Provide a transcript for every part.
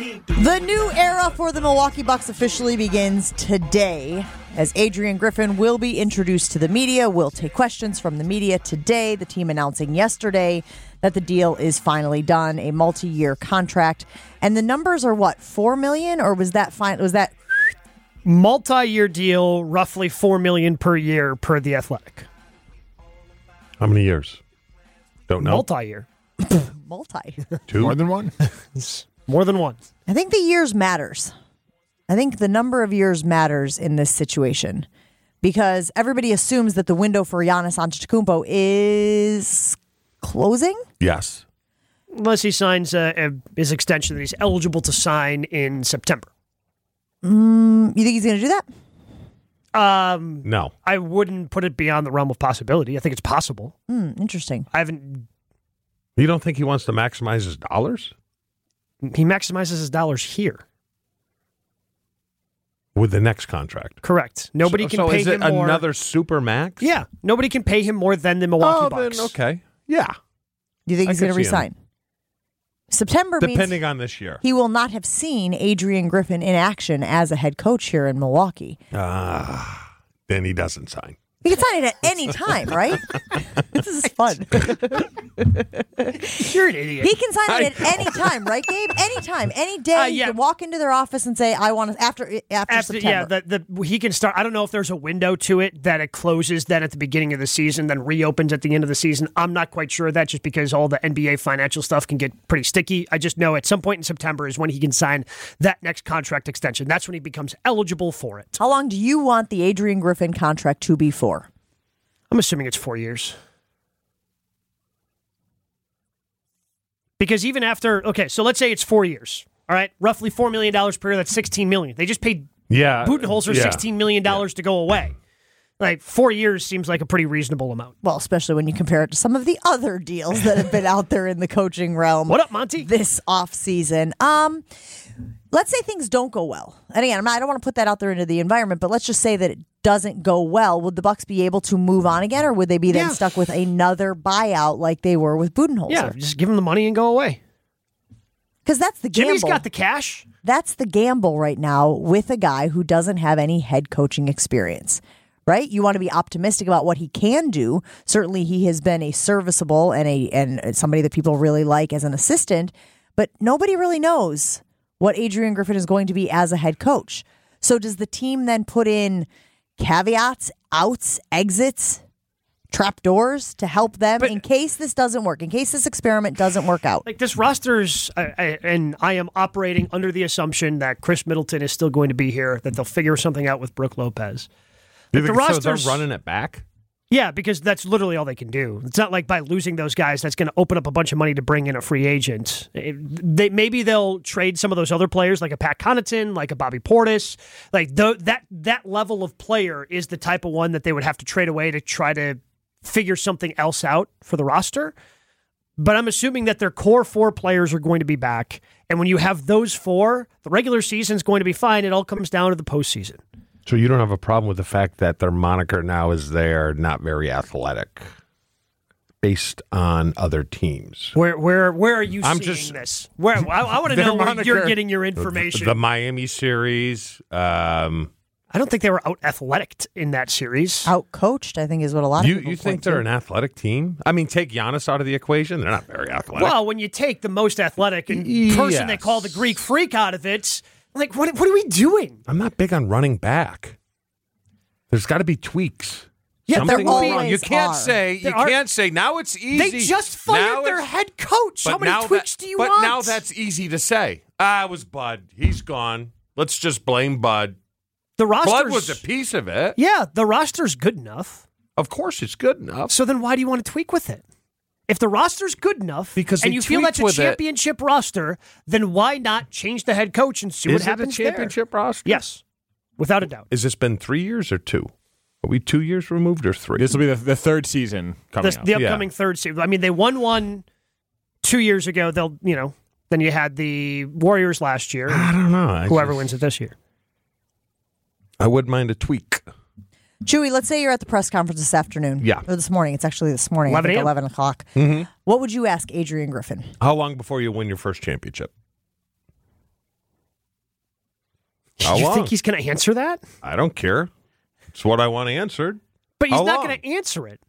The new era for the Milwaukee Bucks officially begins today, as Adrian Griffin will be introduced to the media. We'll take questions from the media today. The team announcing yesterday that the deal is finally done, a multi-year contract. And the numbers are what, $4 million, or was that multi-year deal, roughly $4 million per year per The Athletic. How many years? Don't know. Multi-year. Two? More than one? More than one. I think the years matters. I think the number of years matters in this situation because everybody assumes that the window for Giannis Antetokounmpo is closing. Yes. Unless he signs his extension that he's eligible to sign in September. You think he's going to do that? No. I wouldn't put it beyond the realm of possibility. I think it's possible. Interesting. You don't think he wants to maximize his dollars? He maximizes his dollars here. With the next contract. Correct. Nobody can pay him more. So is it another super max? Yeah. Nobody can pay him more than the Milwaukee Bucks. Then okay. Yeah. Do you think he's going to resign? September Depending means on this year. he will not have seen Adrian Griffin in action as a head coach here in Milwaukee. Then he doesn't sign. He can sign it at any time, right? This is fun. You're an idiot. He can sign it at any time, right, Gabe? Anytime, any day. Yeah. You can walk into their office and say, "I want to." After September. Yeah, he can start. I don't know if there's a window to it that it closes then at the beginning of the season, then reopens at the end of the season. I'm not quite sure of that, just because all the NBA financial stuff can get pretty sticky. I just know at some point in September is when he can sign that next contract extension. That's when he becomes eligible for it. How long do you want the Adrian Griffin contract to be for? I'm assuming it's 4 years. Because even after, so let's say it's 4 years. All right, roughly $4 million per year, that's $16 million. They just paid Budenholzer $16 million to go away. Like 4 years seems like a pretty reasonable amount. Well, especially when you compare it to some of the other deals that have been out there in the coaching realm. What up, Monty? This offseason. Let's say things don't go well. And again, I don't want to put that out there into the environment, but let's just say that it doesn't go well. Would the Bucks be able to move on again, or would they be then stuck with another buyout like they were with Budenholzer? Yeah, just give them the money and go away. Because that's the gamble. Jimmy's got the cash. That's the gamble right now with a guy who doesn't have any head coaching experience. Right? You want to be optimistic about what he can do. Certainly he has been a serviceable and somebody that people really like as an assistant, but nobody really knows what Adrian Griffin is going to be as a head coach. So does the team then put in caveats, outs, exits, trapdoors to help them in case this doesn't work, in case this experiment doesn't work out? Like this roster's, and I am operating under the assumption that Chris Middleton is still going to be here, that they'll figure something out with Brook Lopez. You think so they're running it back? Yeah, because that's literally all they can do. It's not like by losing those guys, that's going to open up a bunch of money to bring in a free agent. Maybe they'll trade some of those other players, like a Pat Connaughton, like a Bobby Portis. Like that level of player is the type of one that they would have to trade away to try to figure something else out for the roster. But I'm assuming that their core four players are going to be back. And when you have those four, the regular season's going to be fine. It all comes down to the postseason. So you don't have a problem with the fact that their moniker now is they're not very athletic, based on other teams. Where are you seeing this? Where I want to know where you're getting your information. The Miami series. I don't think they were out athletic in that series. Out coached, I think, is what a lot of people You think they're an athletic team? I mean, take Giannis out of the equation; they're not very athletic. Well, when you take the most athletic person they call the Greek Freak out of it. Like, what are we doing? I'm not big on running back. There's got to be tweaks. Yeah, something there wrong. You can't say now it's easy. They just fired their head coach. How many tweaks do you want? But now that's easy to say. It was Bud. He's gone. Let's just blame Bud. The roster's, Bud was a piece of it. Yeah, the roster's good enough. Of course it's good enough. So then why do you want to tweak with it? If the roster's good enough and you feel that's a championship roster, then why not change the head coach and see what happens there? Is it a championship roster? Yes, without a doubt. Has this been 3 years or 2? Are we 2 years removed or 3? This will be the third season coming up. The upcoming third season. I mean, they won one 2 years ago. Then you had the Warriors last year. I don't know. Whoever wins it this year. I wouldn't mind a tweak. Chewy, let's say you're at the press conference this afternoon. Yeah. Or this morning. It's actually this morning. 11 I think a.m. 11 o'clock. Mm-hmm. What would you ask Adrian Griffin? How long before you win your first championship? How you long? think he's going to answer that? I don't care. It's what I want answered. But he's How not long? going to answer it.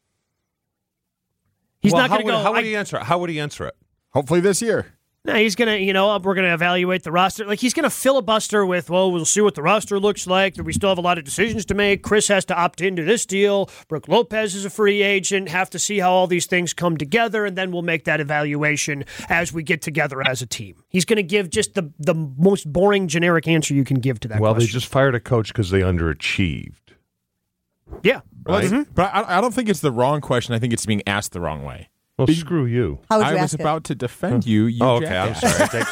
He's not going to go. How would he answer it? How would he answer it? Hopefully this year. No, he's going to, we're going to evaluate the roster. Like, he's going to filibuster with, well, we'll see what the roster looks like. We still have a lot of decisions to make. Chris has to opt into this deal. Brooke Lopez is a free agent. Have to see how all these things come together, and then we'll make that evaluation as we get together as a team. He's going to give just the most boring, generic answer you can give to that Well, question. they just fired a coach because they underachieved. Yeah. Right? But I don't think it's the wrong question. I think it's being asked the wrong way. Well, screw you. How would I you was ask about to defend you. Oh, okay. I'm jackass. sorry. I take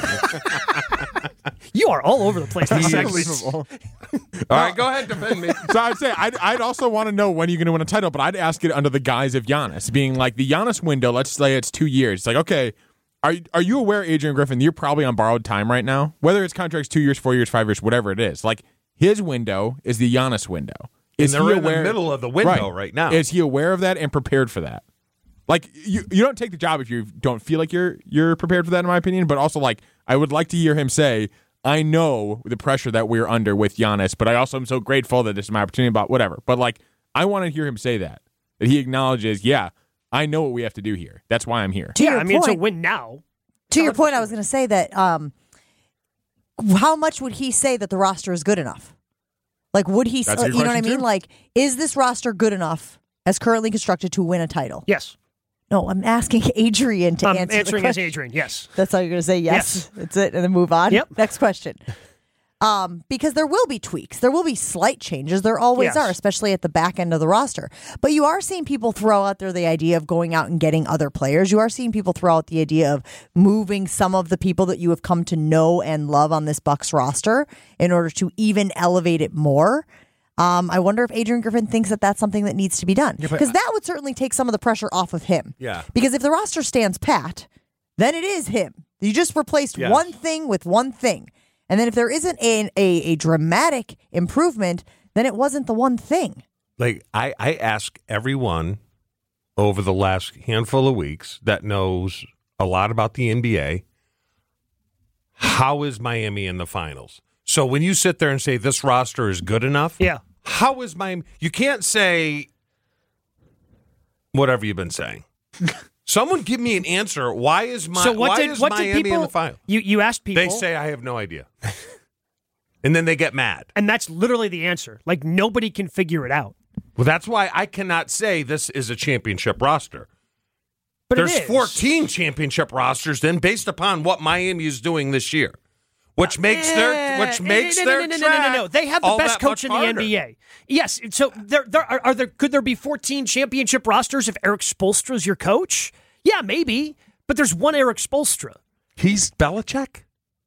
that back. You are all over the place. This segment. Unbelievable. All right, go ahead, defend me. So I'd say I'd also want to know when you're going to win a title, but I'd ask it under the guise of Giannis being like the Giannis window. Let's say it's 2 years. It's like, okay, are you aware, Adrian Griffin? You're probably on borrowed time right now. Whether it's contracts 2 years, 4 years, 5 years, whatever it is. Like his window is the Giannis window. And they're in the middle of the window right now. Is he aware of that and prepared for that? Like you don't take the job if you don't feel like you're prepared for that, in my opinion. But also, like, I would like to hear him say, I know the pressure that we're under with Giannis, but I also am so grateful that this is my opportunity about whatever. But like, I want to hear him say that he acknowledges, yeah, I know what we have to do here. That's why I'm here. To your It's a point- win now. To your point, I was going to say that how much would he say that the roster is good enough? Like, would he, That's a good you know what I question, mean? too. Like, is this roster good enough as currently constructed to win a title? Yes. No, I'm asking Adrian to I'm answer the answering as question. Adrian. Yes. That's all you're going to say? Yes. That's it. And then move on? Yep. Next question. Because there will be tweaks. There will be slight changes. There always Yes. are, especially at the back end of the roster. But you are seeing people throw out there the idea of going out and getting other players. You are seeing people throw out the idea of moving some of the people that you have come to know and love on this Bucks roster in order to even elevate it more. I wonder if Adrian Griffin thinks that that's something that needs to be done. Because that would certainly take some of the pressure off of him. Yeah. Because if the roster stands pat, then it is him. You just replaced Yes. one thing with one thing. And then if there isn't a dramatic improvement, then it wasn't the one thing. Like, I ask everyone over the last handful of weeks that knows a lot about the NBA, how is Miami in the finals? So when you sit there and say this roster is good enough, Yeah. how is Miami? You can't say whatever you've been saying. Someone give me an answer. Why is Miami people, in the final? You asked people. They say I have no idea, and then they get mad. And that's literally the answer. Like, nobody can figure it out. Well, that's why I cannot say this is a championship roster. But There's it is. 14 championship rosters then based upon what Miami is doing this year. Which makes their No. They have the all best that coach in much the harder. NBA. Yes. So could there be 14 championship rosters if Eric Spoelstra's your coach? Yeah, maybe. But there's one Eric Spoelstra. He's Belichick?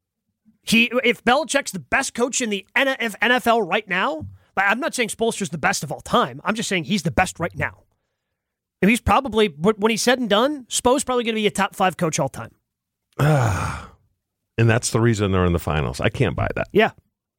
If Belichick's the best coach in the NFL right now, I'm not saying Spoelstra's the best of all time. I'm just saying he's the best right now. And he's probably, when he's said and done, Spo's probably going to be a top 5 coach all time. And that's the reason they're in the finals. I can't buy that. Yeah.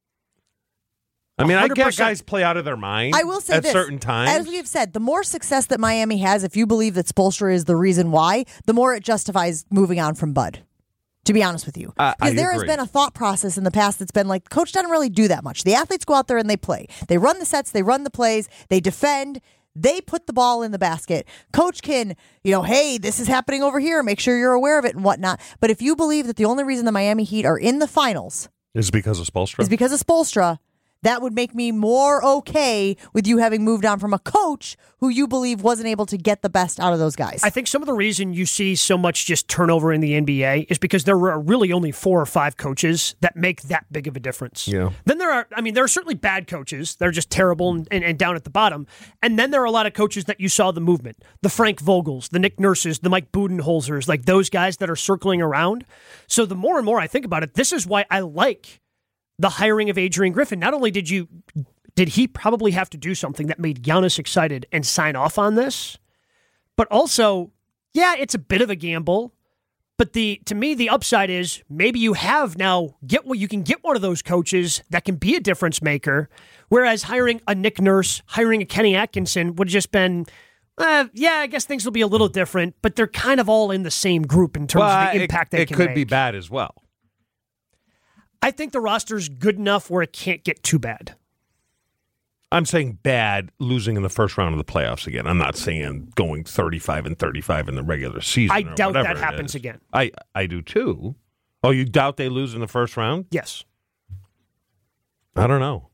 I mean, I get 100%. guys play out of their mind I will say at this. certain times. As we have said, the more success that Miami has, if you believe that Spoelstra is the reason why, the more it justifies moving on from Bud. To be honest with you. I Because there has agree. been a thought process in the past that's been like, coach doesn't really do that much. The athletes go out there and they play. They run the sets, they run the plays, they defend, they put the ball in the basket. Coach can, hey, this is happening over here. Make sure you're aware of it and whatnot. But if you believe that the only reason the Miami Heat are in the finals Is it because of Spoelstra? is because of Spoelstra, that would make me more okay with you having moved on from a coach who you believe wasn't able to get the best out of those guys. I think some of the reason you see so much just turnover in the NBA is because there are really only 4 or 5 coaches that make that big of a difference. Yeah. Then there are certainly bad coaches. They're just terrible and down at the bottom. And then there are a lot of coaches that you saw the movement. The Frank Vogels, the Nick Nurses, the Mike Budenholzers, like those guys that are circling around. So the more and more I think about it, this is why I like the hiring of Adrian Griffin. Not only did he probably have to do something that made Giannis excited and sign off on this, but also, yeah, it's a bit of a gamble. But to me, the upside is maybe you have now you can get one of those coaches that can be a difference maker. Whereas hiring a Nick Nurse, hiring a Kenny Atkinson would have just been, I guess things will be a little different, but they're kind of all in the same group in terms of the impact they it can could make. be bad as well. I think the roster's good enough where it can't get too bad. I'm saying bad, losing in the first round of the playoffs again. I'm not saying going 35-35 in the regular season. I doubt that happens again. I do too. Oh, you doubt they lose in the first round? Yes. I don't know.